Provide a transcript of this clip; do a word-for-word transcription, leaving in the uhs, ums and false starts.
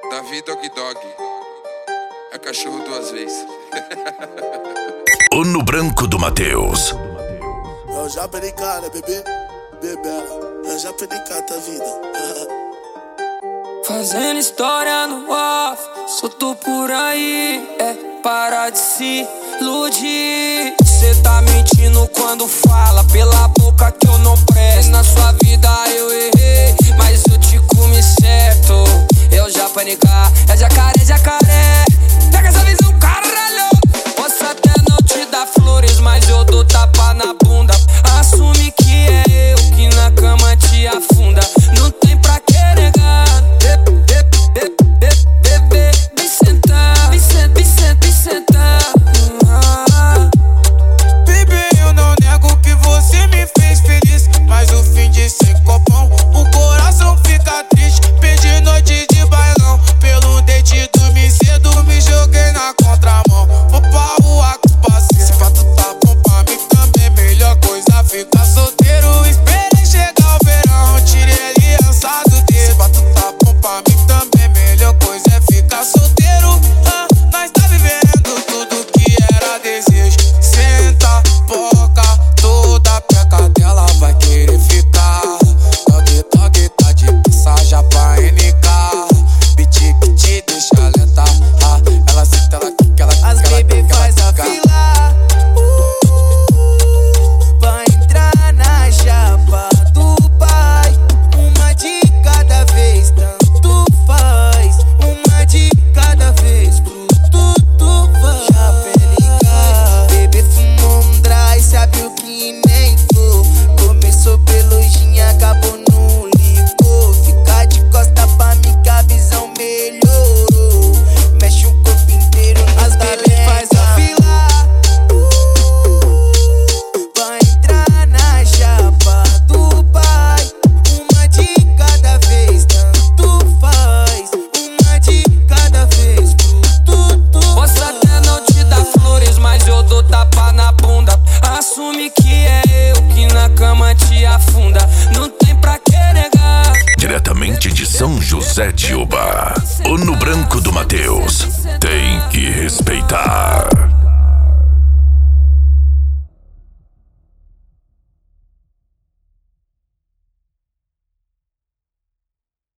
Davi Dog Dog. É cachorro duas vezes. O No Branco do Matheus. Eu já perdi cara, bebê, bebela. Eu já perdi cara da vida. Fazendo história no off, solto por aí, é parar de se iludir. Cê tá mentindo quando fala pela boca que eu não presto. Na sua vida eu errei, mas eu te comi certo. Eu já panicar, é jacaré, jacaré. Pega essa visão, caralho. Posso até não te dar flores, mas eu dou tapa na bunda. Assume que é eu que na cama te afunda. Não tem pra que negar. Bebê, vem sentar, vem sentar, vem sentar, vem sentar. Bebê, eu não nego que você me fez feliz, mas o fim de sem copão, o coração fica triste. Perdi noite de bailão, pelo date dormi cedo, me joguei na contramão. Vou pra rua com parceiro, se pra tu tá bom pra mim também, melhor coisa ficar solteiro. Esperei chegar o verão, tirei aliança do dedo. Se pra tu tá bom pra mim também, melhor coisa é ficar solteiro. Ah, nós tá vivendo tudo que era desejo. Senta, boca, toda peca dela vai querer ficar. Dog, dog, tá de passagem pra N K. Beat que te deixa lenta. Ah, ela senta, ela quica, ela quica. As baby faz a fila pra entrar na chapa do pai. Uma de cada vez, tanto faz. Uma de cada vez, pro tudo faz. Chapelica, bebê fumou um dry, sabe o que nem for. Começou pelo gin, acabou no licor. Fica de costa pra mim que a visão melhorou. Mexe o corpo inteiro, as baby faz a fila pra entrar na chapa do pai. Uma de cada vez, tanto faz. Uma de cada vez, pro tudo Posso até não te dar flores, mas eu dou tapa na bunda. Assume que é eu que na cama te afunda. Não tem pra que negar. Diretamente de São José de Uba. O No Branco do Matheus.